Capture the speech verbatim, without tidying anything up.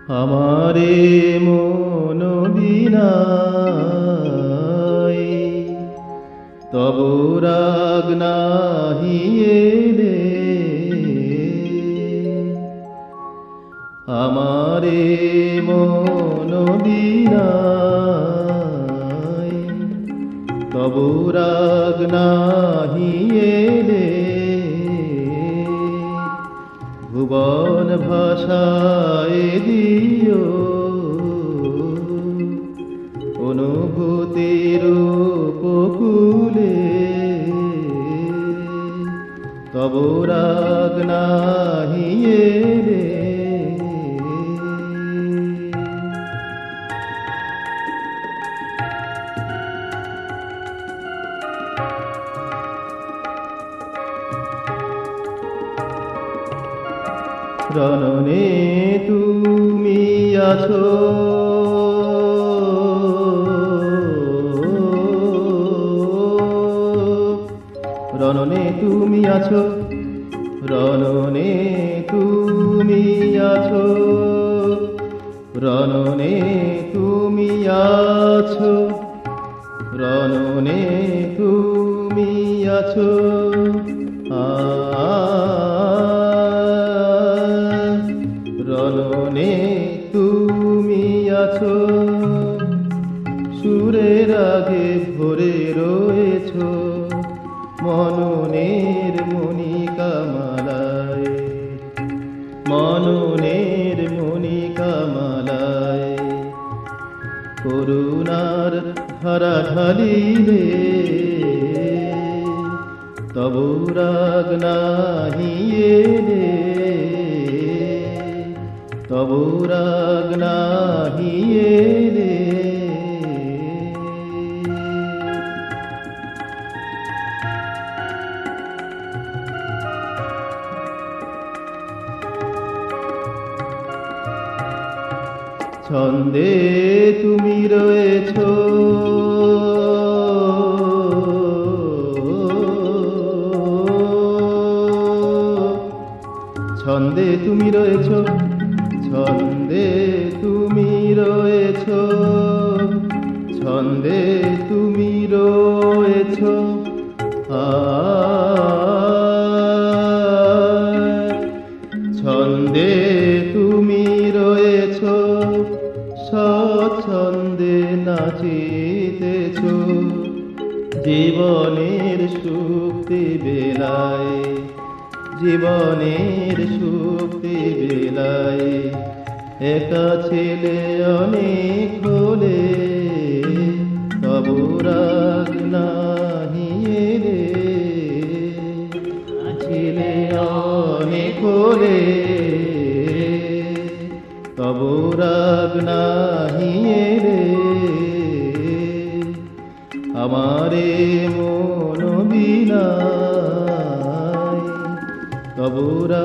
আমারে মন বিনায় তব রাগ নাহি এলে, আমারে মন বিনায় তব রাগ নাহি এলে, ভুবন ভাষায় দিও অনুভূতির উপকূলে, তব রাগ নাহি এলে। রণনে তুমি আছো, রণনে তুমি আছো, রণনে তুমি আছো, রণনে তুমি আছো, রণনে তুমি আছো। আ রণনে তুমি আছো, সুরের আগে ভরে রয়েছ মননের মণিকা মালায়, মননের মণিকা মালায়। করুণার ধারা ঢালিলে তব রাগ নাহি এলে, তব রাগ নাহি এলে। ছন্দে তুমি রয়েছ, ছন্দে তুমি রয়েছ, ছন্দে তুমি রয়েছ, ছন্দে তুমি রয়েছ। আ ছন্দে তুমি রয়েছ, স্বচ্ছন্দে নাচিতেছ জীবনের সুক্তি বেলায়, জীবনের সুক্তি বেলায়। একা ছেলে অনেক হলে তব রাগ নাহি এলে, ছেলে অনেক হলে তব রাগ নাহি এলে। আমারে মন বিনায় তব রাগ